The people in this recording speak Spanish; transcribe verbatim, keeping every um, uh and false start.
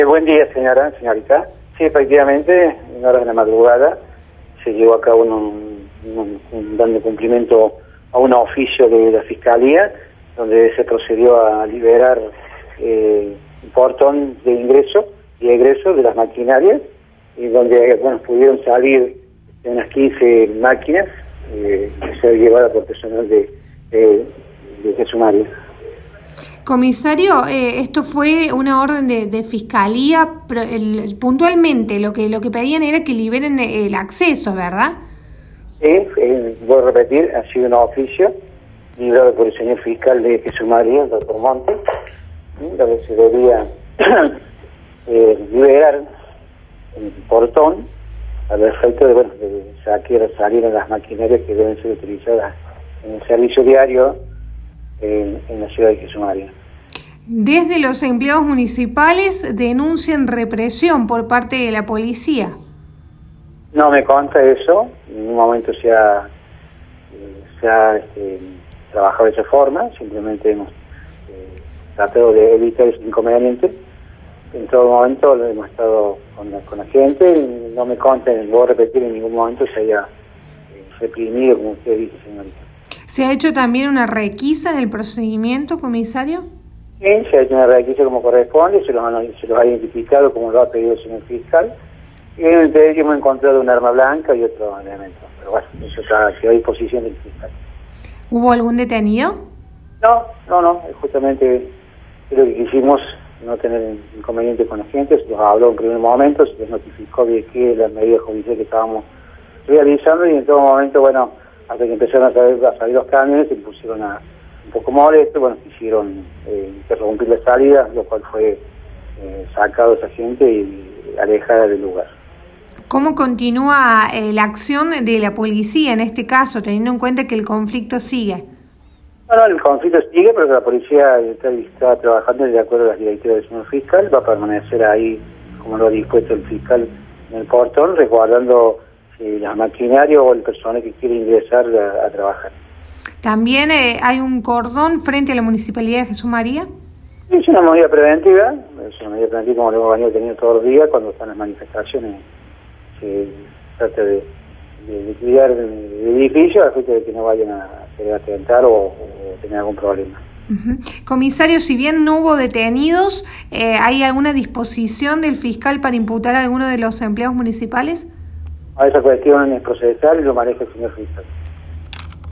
Buen día, señora, señorita. Sí, efectivamente, en horas de la madrugada se llevó a cabo un, un, un dando cumplimiento a un oficio de la Fiscalía, donde se procedió a liberar eh, un portón de ingreso y egreso de las maquinarias, y donde bueno pudieron salir unas quince máquinas eh, que se llevadas por personal de, de, de Jesús María. Comisario, eh, esto fue una orden de, de fiscalía, pero el, puntualmente lo que lo que pedían era que liberen el acceso, ¿verdad? Sí, eh, voy a repetir, ha sido un oficio librado por el señor fiscal de Jesús María, el doctor Montes, donde se debía eh, liberar el portón al efecto de, bueno, de salir, salir a las maquinarias que deben ser utilizadas en el servicio diario En, en la ciudad de Jesús María. Desde los empleados municipales denuncian represión por parte de la policía. No me consta eso, en ningún momento se ha, se ha este, trabajado de esa forma, simplemente hemos eh, tratado de evitar ese inconveniente. En todo momento lo hemos estado con la, con la gente, y no me consta, no voy a repetir, en ningún momento se haya eh, reprimido, como usted dice, señorita. ¿Se ha hecho también una requisa en el procedimiento, comisario? Sí, se ha hecho una requisa como corresponde, se los, han, se los ha identificado como lo ha pedido el señor fiscal, y entre ellos hemos encontrado un arma blanca y otro elemento. Pero bueno, eso está quedó a disposición del fiscal. ¿Hubo algún detenido? No, no, no, justamente lo que quisimos, no tener inconveniente con la gente, se nos habló en primer momento, se les notificó de que las medidas judiciales que estábamos realizando, y en todo momento, bueno, hasta que empezaron a salir, a salir los camiones, se pusieron a, un poco molestos, bueno, quisieron eh, interrumpir la salida, lo cual fue eh, sacado esa gente y alejada del lugar. ¿Cómo continúa eh, la acción de la policía en este caso, teniendo en cuenta que el conflicto sigue? Bueno, el conflicto sigue, pero la policía está, está trabajando de acuerdo a las directivas del señor fiscal, va a permanecer ahí, como lo ha dispuesto el fiscal, en el portón, resguardando la maquinaria o el personal que quiere ingresar a, a trabajar. ¿También eh, hay un cordón frente a la Municipalidad de Jesús María? Es una medida preventiva, es una medida preventiva como lo hemos venido teniendo todos los días cuando están las manifestaciones. Se trata de, de, de cuidar el edificio a fin de que no vayan a querer atentar o, o tener algún problema. Uh-huh. Comisario, si bien no hubo detenidos, eh, ¿hay alguna disposición del fiscal para imputar a alguno de los empleados municipales? A esa cuestión es procesal y lo maneja el señor fiscal.